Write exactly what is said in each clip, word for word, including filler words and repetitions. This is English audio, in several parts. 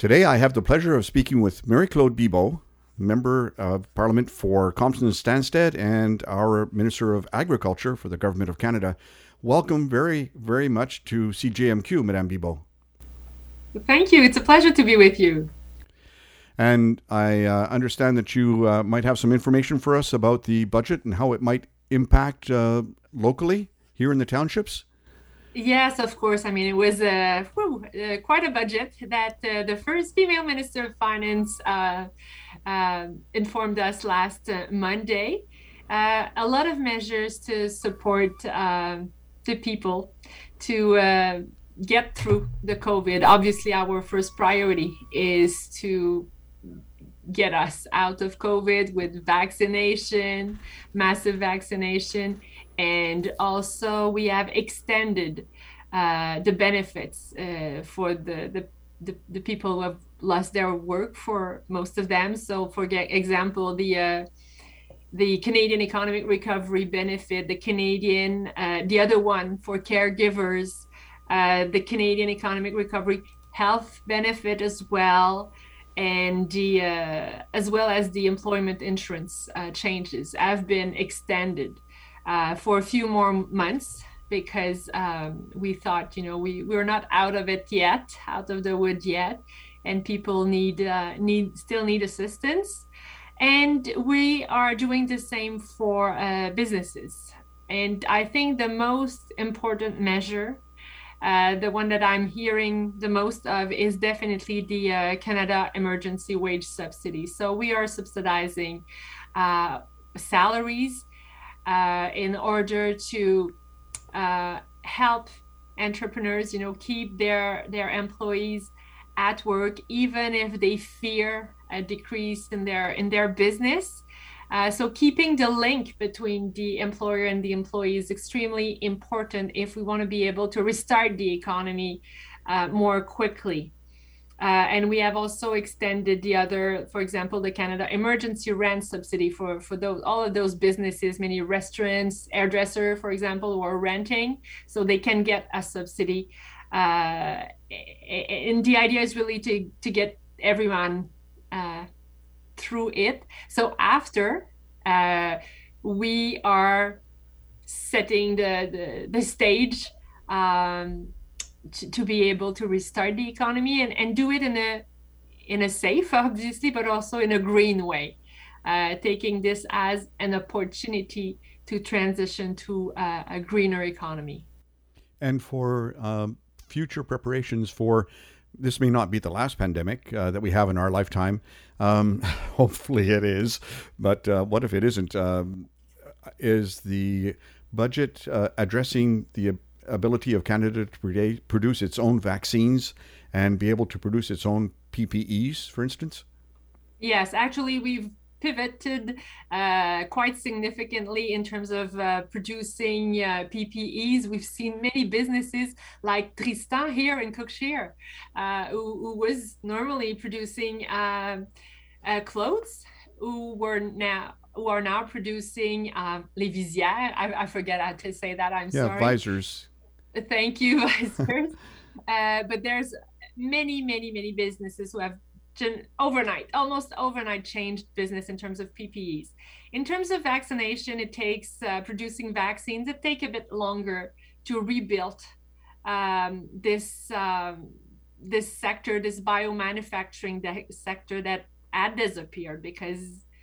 Today I have the pleasure of speaking with Marie-Claude Bibeau, Member of Parliament for Compton-Stanstead and our Minister of Agriculture for the Government of Canada. Welcome very, very much to C J M Q, Madame Bibeau. Thank you. It's a pleasure to be with you. And I uh, understand that you uh, might have some information for us about the budget and how it might impact uh, locally here in the townships. Yes, of course. I mean, it was uh, whew, uh, quite a budget that uh, the first female Minister of Finance uh, uh, informed us last uh, Monday. Uh, a lot of measures to support uh, the people to uh, get through the COVID. Obviously, our first priority is to get us out of COVID with vaccination, massive vaccination. And also we have extended uh, the benefits uh, for the, the, the, the people who have lost their work, for most of them. So for example, the uh, the Canadian Economic Recovery Benefit, the Canadian, uh, the other one for caregivers, uh, the Canadian Economic Recovery Health Benefit as well, and the uh, as well as the employment insurance uh, changes have been extended uh, for a few more months, because um, we thought, you know, we we're not out of it yet, out of the wood yet, and people need uh, need still need assistance. And we are doing the same for uh, businesses. And I think the most important measure, uh, the one that I'm hearing the most of, is definitely the uh, Canada Emergency Wage Subsidy. So we are subsidizing uh, salaries uh, in order to uh, help entrepreneurs, you know, keep their their employees at work, even if they fear a decrease in their in their business. Uh, so keeping the link between the employer and the employee is extremely important if we want to be able to restart the economy uh, more quickly. Uh, and we have also extended the other, for example, the Canada Emergency Rent Subsidy for, for those all of those businesses, many restaurants, hairdresser, for example, who are renting, so they can get a subsidy. Uh, and the idea is really to, to get everyone uh, through it. So after, uh, we are setting the, the, the stage um, to, to be able to restart the economy and, and do it in a, in a safe, obviously, but also in a green way, uh, taking this as an opportunity to transition to uh, a greener economy. And for um future preparations for, this may not be the last pandemic uh, that we have in our lifetime. Um, hopefully it is, but uh, what if it isn't? Um, is the budget uh, addressing the ability of Canada to produce its own vaccines and be able to produce its own P P Es, for instance? Yes, actually, we've pivoted uh, quite significantly in terms of uh, producing uh, P P Es. We've seen many businesses like Tristan here in Cookshire, uh, who, who was normally producing uh, uh, clothes, who were now who are now producing uh, les visières. I, I forget how to say that. I'm yeah, sorry. Visors. Thank you, visors. uh, but there's many, many, many businesses who have overnight, almost overnight changed business in terms of P P Es. In terms of vaccination, it takes uh, producing vaccines, it take a bit longer to rebuild um, this um, this sector, this biomanufacturing sector that had disappeared, because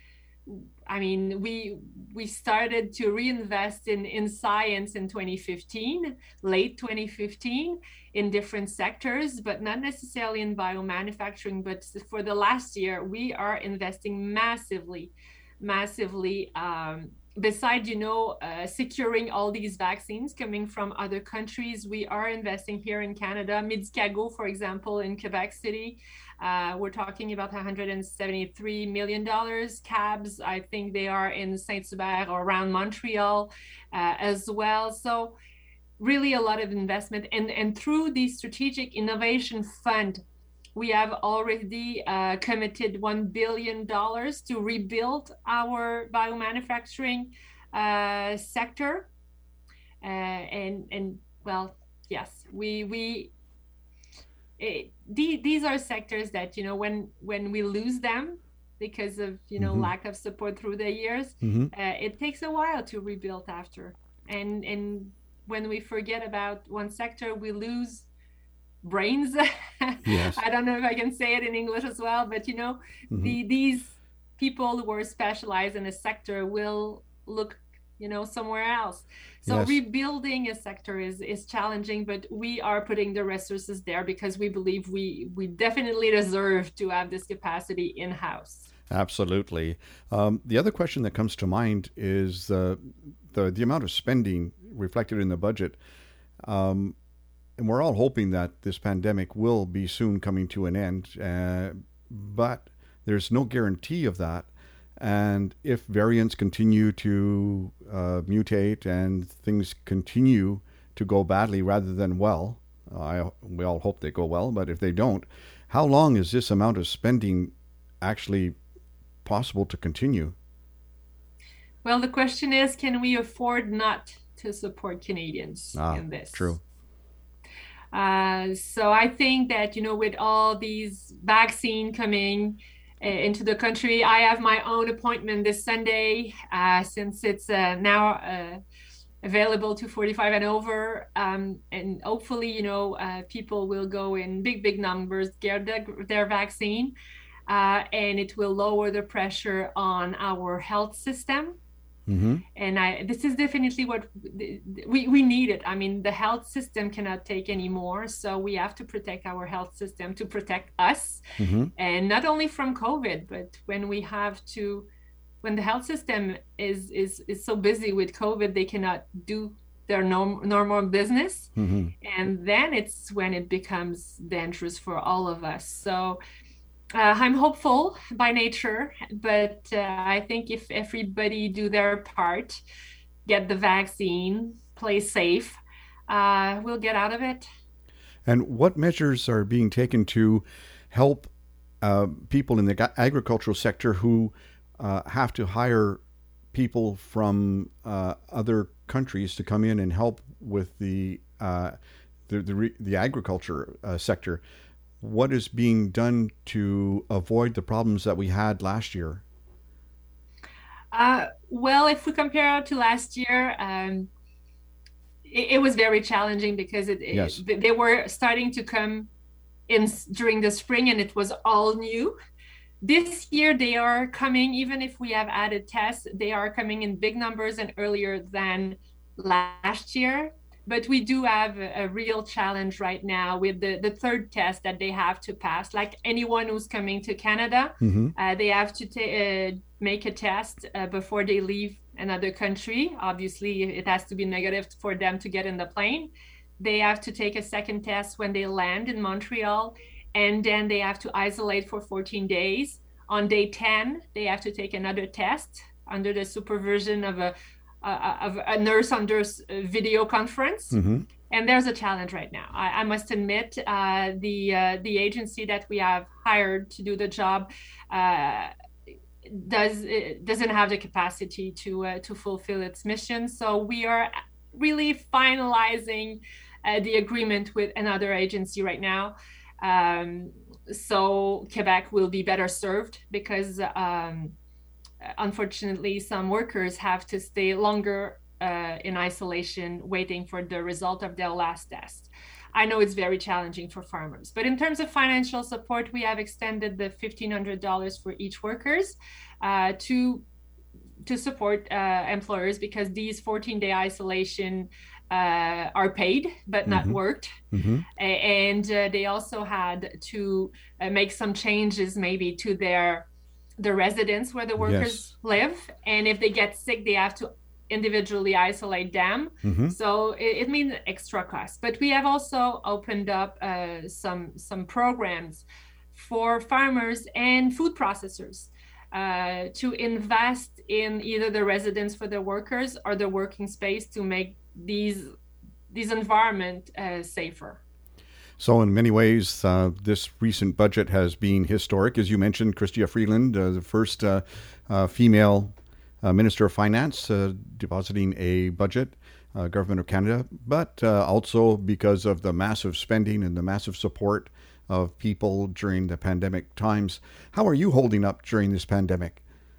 I mean, we we started to reinvest in, in science in twenty fifteen, late twenty fifteen, in different sectors, but not necessarily in biomanufacturing. But for the last year, we are investing massively, massively. Um, besides, you know, uh, securing all these vaccines coming from other countries, we are investing here in Canada. Medicago, for example, in Quebec City, Uh, we're talking about one hundred seventy-three million dollars. C A B S, I think they are in Saint-Hubert or around Montreal uh, as well. So really a lot of investment. And, and through the Strategic Innovation Fund, we have already uh, committed one billion dollars to rebuild our biomanufacturing uh, sector. Uh, and, and well, yes, we, we it, the, these are sectors that, you know, when when we lose them because of, you know, mm-hmm. lack of support through the years, mm-hmm. uh, it takes a while to rebuild after. And and when we forget about one sector, we lose brains. Yes. I don't know if I can say it in English as well, but, you know, mm-hmm. the these people who are specialized in a sector will look, you know, somewhere else. So yes. rebuilding a sector is is challenging, but we are putting the resources there because we believe we we definitely deserve to have this capacity in-house. Absolutely. Um, the other question that comes to mind is uh, the the amount of spending reflected in the budget. Um, and we're all hoping that this pandemic will be soon coming to an end, uh, but there's no guarantee of that. And if variants continue to uh, mutate and things continue to go badly rather than well, uh, I, we all hope they go well, but if they don't, how long is this amount of spending actually possible to continue? Well, the question is, can we afford not to support Canadians ah, in this? True. Uh, so I think that, you know, with all these vaccine coming uh, into the country, I have my own appointment this Sunday, uh, since it's uh, now uh, available to forty-five and over. Um, and hopefully, you know, uh, people will go in big, big numbers, get their, their vaccine, uh, and it will lower the pressure on our health system. Mm-hmm. And I, this is definitely what we, we need it. I mean, the health system cannot take anymore. So we have to protect our health system to protect us. Mm-hmm. And not only from COVID, but when we have to, when the health system is, is, is so busy with COVID, they cannot do their norm, normal business. Mm-hmm. And then it's when it becomes dangerous for all of us. So Uh, I'm hopeful by nature, but uh, I think if everybody do their part, get the vaccine, play safe, uh, we'll get out of it. And what measures are being taken to help uh, people in the agricultural sector who uh, have to hire people from uh, other countries to come in and help with the uh, the, the, the agriculture uh, sector? What is being done to avoid the problems that we had last year? Uh, well, if we compare to last year, um, it, it was very challenging because it, yes. it, they were starting to come in during the spring and it was all new. This year, they are coming, even if we have added tests, they are coming in big numbers and earlier than last year. But we do have a, a real challenge right now with the, the third test that they have to pass. Like anyone who's coming to Canada, mm-hmm. uh, they have to ta- uh, make a test uh, before they leave another country. Obviously, it has to be negative for them to get in the plane. They have to take a second test when they land in Montreal, and then they have to isolate for fourteen days. On day ten, they have to take another test under the supervision of a Uh, of a nurse under video conference. Mm-hmm. And there's a challenge right now. I, I must admit, uh, the uh, the agency that we have hired to do the job uh, does doesn't have the capacity to uh, to fulfill its mission. So we are really finalizing uh, the agreement with another agency right now. Um, so Quebec will be better served because um, unfortunately, some workers have to stay longer uh, in isolation, waiting for the result of their last test. I know it's very challenging for farmers, but in terms of financial support, we have extended the fifteen hundred dollars for each workers uh, to to support uh, employers because these fourteen-day isolation uh, are paid but not mm-hmm. worked. Mm-hmm. And uh, they also had to uh, make some changes maybe to their the residence where the workers yes. live, and if they get sick they have to individually isolate them. Mm-hmm. So it, it means extra costs. But we have also opened up uh, some some programs for farmers and food processors uh, to invest in either the residence for their workers or the working space to make these these environment uh, safer. So in many ways, uh, this recent budget has been historic. As you mentioned, Chrystia Freeland, uh, the first uh, uh, female uh, Minister of Finance, uh, depositing a budget, uh, Government of Canada, but uh, also because of the massive spending and the massive support of people during the pandemic times. How are you holding up during this pandemic?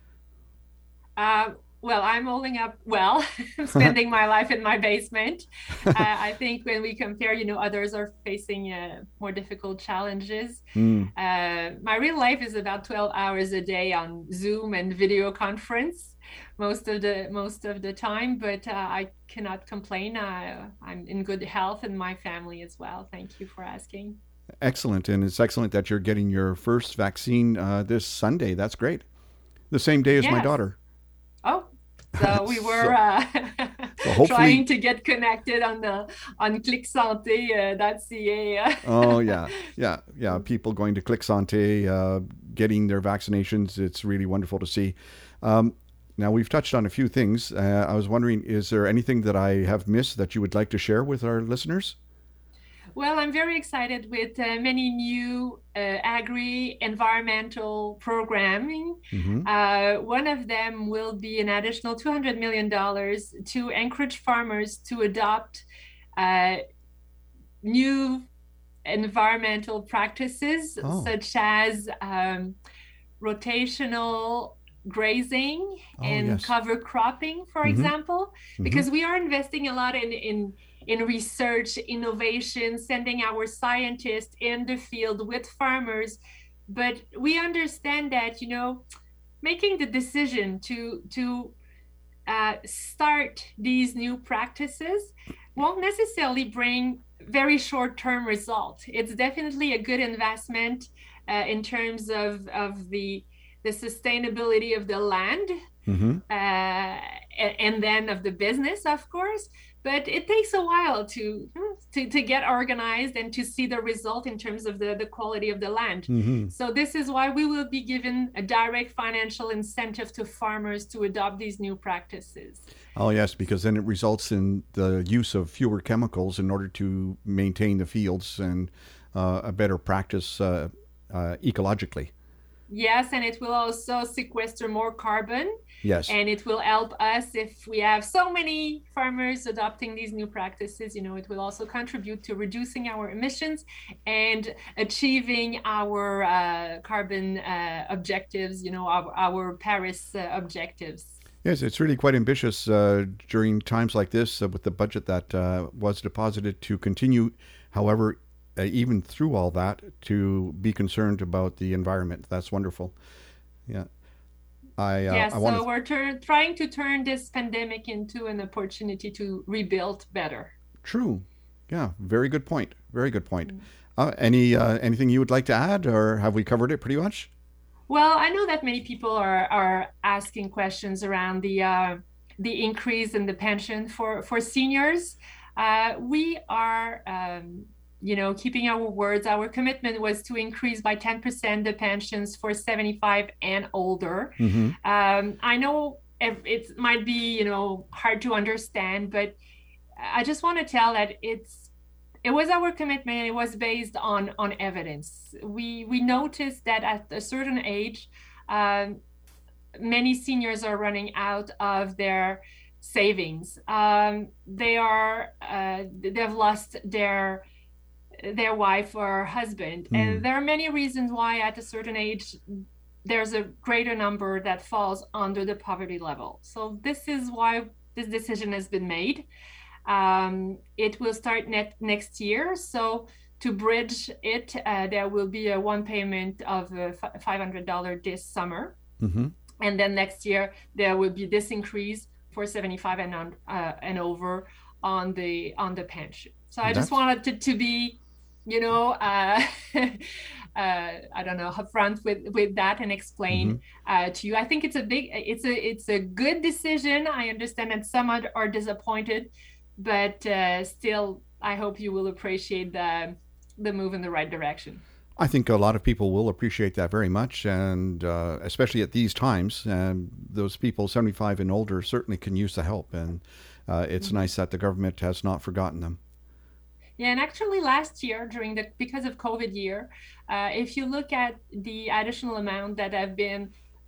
Uh, well, I'm holding up well. I'm spending my life in my basement. Uh, I think when we compare, you know, others are facing uh, more difficult challenges. Mm. Uh, my real life is about twelve hours a day on Zoom and video conference most of the most of the time, but uh, I cannot complain. I, I'm in good health and my family as well. Thank you for asking. Excellent. And it's excellent that you're getting your first vaccine uh, this Sunday. That's great. The same day as my Yes. daughter. Oh, so we were so, uh, so hopefully, trying to get connected on the on clicksante dot c a. oh yeah, yeah, yeah. People going to ClickSante, uh, getting their vaccinations. It's really wonderful to see. Um, now we've touched on a few things. Uh, I was wondering, is there anything that I have missed that you would like to share with our listeners? Well, I'm very excited with uh, many new uh, agri-environmental programming. Mm-hmm. Uh, one of them will be an additional two hundred million dollars to encourage farmers to adopt uh, new environmental practices, Oh. such as um, rotational grazing Oh, and yes. cover cropping, for Mhm. example, Mhm. because we are investing a lot in in in research, innovation, sending our scientists in the field with farmers. But we understand that, you know, making the decision to to uh, start these new practices won't necessarily bring very short-term results. It's definitely a good investment uh, in terms of of the the sustainability of the land, Mm-hmm. uh, and then of the business, of course. But it takes a while to, to to get organized and to see the result in terms of the, the quality of the land. Mm-hmm. So this is why we will be given a direct financial incentive to farmers to adopt these new practices. Oh, yes, because then it results in the use of fewer chemicals in order to maintain the fields and uh, a better practice uh, uh, ecologically. Yes, and it will also sequester more carbon. Yes. And it will help us if we have so many farmers adopting these new practices. You know, it will also contribute to reducing our emissions and achieving our uh, carbon uh, objectives, you know, our, our Paris uh, objectives. Yes, it's really quite ambitious uh, during times like this uh, with the budget that uh, was deposited to continue. However, uh, even through all that, to be concerned about the environment. That's wonderful. Yeah. I, uh, yeah, I so wanna... we're tur- trying to turn this pandemic into an opportunity to rebuild better. True. Yeah, very good point. Very good point. Mm. Uh, any uh, anything you would like to add, or have we covered it pretty much? Well, I know that many people are are asking questions around the uh, the increase in the pension for for seniors. Uh, we are. Um, you know, keeping our words. Our commitment was to increase by ten percent the pensions for seventy-five and older. Mm-hmm. Um, I know it might be, you know, hard to understand, but I just want to tell that it's it was our commitment, and it was based on on evidence. We we noticed that at a certain age, um, many seniors are running out of their savings. Um, they are uh, they've lost their their wife or husband. Mm. And there are many reasons why at a certain age, there's a greater number that falls under the poverty level. So this is why this decision has been made. Um, it will start net next year. So to bridge it, uh, there will be a one payment of uh, five hundred dollars this summer. Mm-hmm. And then next year, there will be this increase for seventy-five and, on, uh, and over on the on the pension. So I That's... just wanted to, to be, you know, uh, uh, I don't know, upfront with with that and explain mm-hmm. uh, to you. I think it's a big, it's a it's a good decision. I understand that some are, are disappointed, but uh, still, I hope you will appreciate the the move in the right direction. I think a lot of people will appreciate that very much, and uh, especially at these times, um, those people seventy-five and older certainly can use the help, and uh, it's mm-hmm. nice that the government has not forgotten them. Yeah, and actually last year, during the because of COVID year, uh, if you look at the additional amount that have been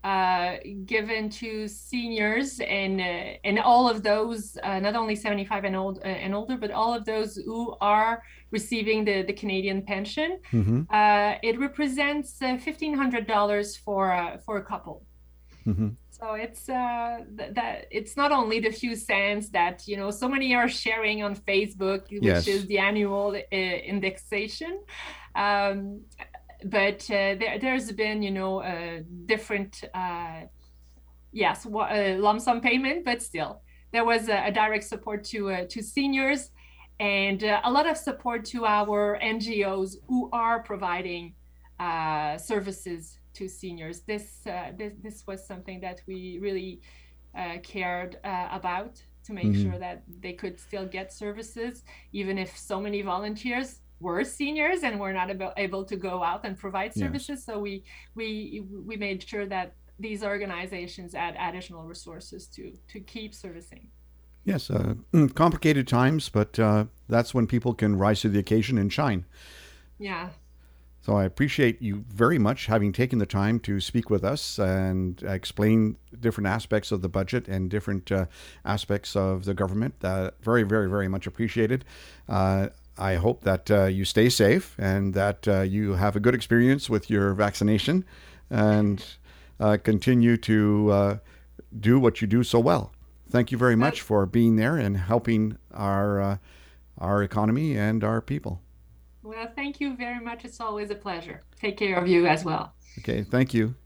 uh, given to seniors and uh, and all of those, uh, not only seventy-five and old uh, and older, but all of those who are receiving the, the Canadian pension. Mm-hmm. Uh, it represents uh, fifteen hundred dollars for uh, for a couple. Mm-hmm. So it's uh, th- that it's not only the few cents that you know so many are sharing on Facebook, which Yes. is the annual uh, indexation. Um, but uh, there, there's been, you know, a different, uh, yes, a lump sum payment, but still, there was a, a direct support to uh, to seniors, and uh, a lot of support to our N G Os who are providing uh, services to seniors. This, uh, this this was something that we really uh, cared uh, about, to make mm-hmm. sure that they could still get services, even if so many volunteers were seniors and were not able, able to go out and provide services. Yes. So we we we made sure that these organizations add additional resources to to keep servicing. Yes, uh, complicated times, but uh, that's when people can rise to the occasion and shine. Yeah. So I appreciate you very much having taken the time to speak with us and explain different aspects of the budget and different uh, aspects of the government. Uh, very, very, very much appreciated. Uh, I hope that uh, you stay safe and that uh, you have a good experience with your vaccination and uh, continue to uh, do what you do so well. Thank you very much for being there and helping our uh, our economy and our people. Well, thank you very much. It's always a pleasure. Take care of you as well. Okay, thank you.